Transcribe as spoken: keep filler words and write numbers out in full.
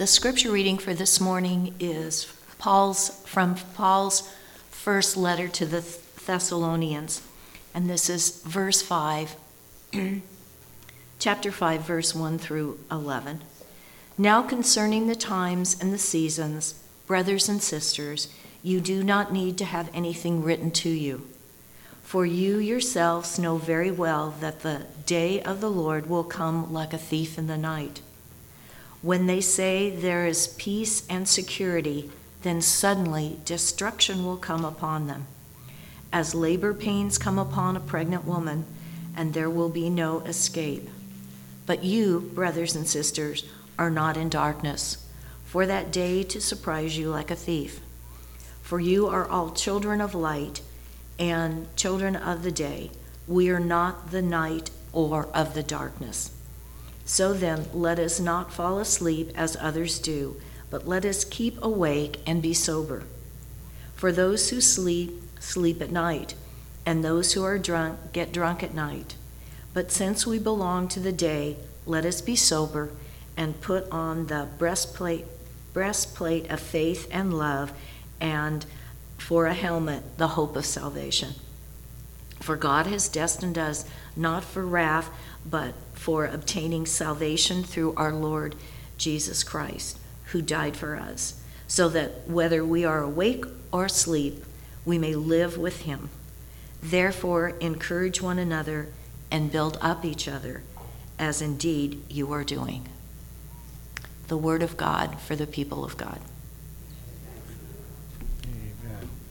The scripture reading for this morning is Paul's from Paul's first letter to the Thessalonians, and this is verse five, chapter five, verse one through eleven. Now concerning the times and the seasons, brothers and sisters, you do not need to have anything written to you. For you yourselves know very well that the day of the Lord will come like a thief in the night. When they say there is peace and security, then suddenly destruction will come upon them, as labor pains come upon a pregnant woman, and there will be no escape. But you, brothers and sisters, are not in darkness, for that day to surprise you like a thief. For you are all children of light and children of the day. We are not the night or of the darkness. So then, let us not fall asleep as others do, but let us keep awake and be sober. For those who sleep, sleep at night, and those who are drunk get drunk at night. But since we belong to the day, let us be sober and put on the breastplate, breastplate of faith and love, and for a helmet, the hope of salvation. For God has destined us not for wrath, but for obtaining salvation through our Lord Jesus Christ, who died for us, so that whether we are awake or asleep, we may live with him. Therefore, encourage one another and build up each other, as indeed you are doing. The word of God for the people of God.